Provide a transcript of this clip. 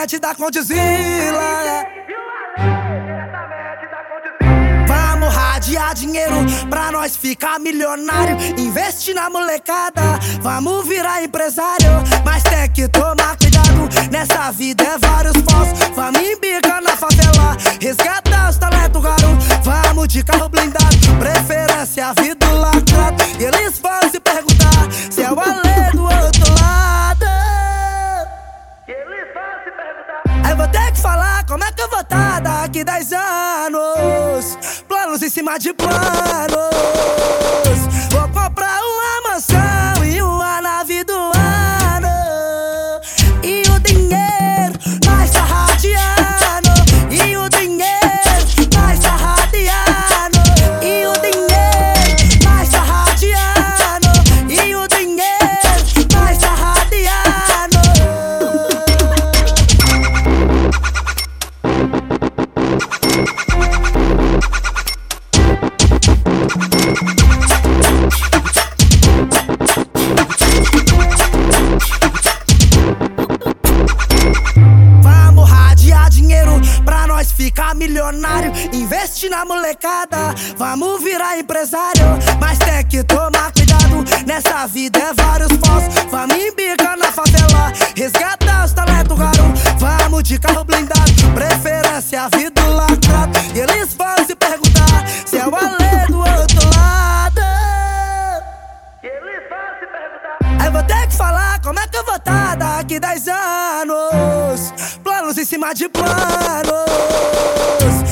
diretamente da Condzilla. Vamos radiar dinheiro pra nós ficar milionário. Investir na molecada, vamos virar empresário. Mas tem que tomar cuidado, nessa vida é vários falsos. Vamos embicar na favela, resgatar os talentos raros. Vamos de carro blindado, preferência vida lacrado. E eles vão se perguntar se é o Alê do outro lado. Aí eu vou ter que falar como é que eu vou estar daqui 10 anos. Planos em cima de planos. Vou comprar uma mansão e uma nave do ano. E o dinheiro nós tá radiando. E o dinheiro nós tá radiando. E o dinheiro nós tá radiando. E o dinheiro nós tá radiando. Ficar milionário, investir na molecada, vamos virar empresário. Mas tem que tomar cuidado, nessa vida é vários falsos. Vamos embicar na favela, resgatar os talentos raros. Vamos de carro blindado, preferência vida lacrado. E eles vão se perguntar se é o Alê do outro lado. Aí eu vou ter que falar como é que eu vou estar daqui 10 anos. Planos em cima de planos.